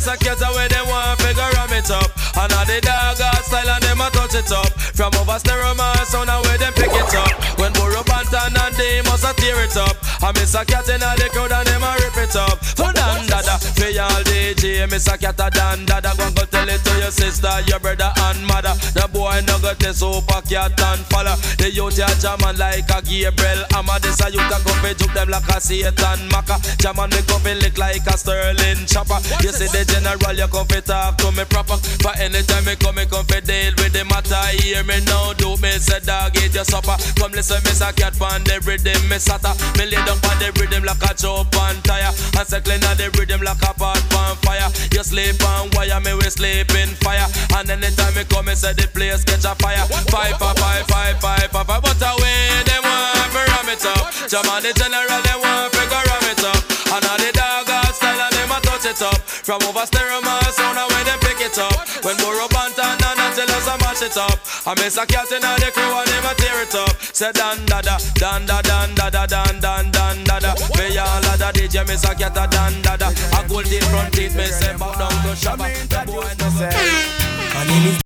a cat away, they want figure ram it up. And all the dog style and them a touch it up. From over stereo man sound away them pick it up. When Burro Banton and they must a tear it up. I miss a cat in the crowd and them a rip it up. For Dan Dada, for y'all DJ, miss a cat a Dan Dada. Go tell it to your sister, your brother and mother. The boy no got the super cat and follow. The youth ya jamming like a Gabriel Amma. This a youth a go fi juke them like a Satan Maka. Jamming me go fi lick like a Sterling chopper. You see the general, you come fi talk to me proper. For anytime me come fi deal with the matter. Hear me now, do me say dog eat your supper. Come listen, miss a cat pan the rhythm, me sata. Me lay down pan the rhythm like a chop on tire. And circling on the rhythm like a pot on fire. You sleep on wire, me we sleep in fire. And anytime me come, me say the place catch a fire. Five, but away they want to ram it up. Jam on the general, they want to go ram it up. And all the dog style and them a touch it up. From over stereo man sound away they pick it up. When Burro Banton and Angelos a mash it up. I miss a cat in the crew and them a tear it up. Say Dan Dada, Dan Dada, Dan Dada, Dan Dan Dan Dada. For y'all a da DJ miss a cat a Dan Dada. A gold teeth front teeth me say back down to Shabba. The boy no say.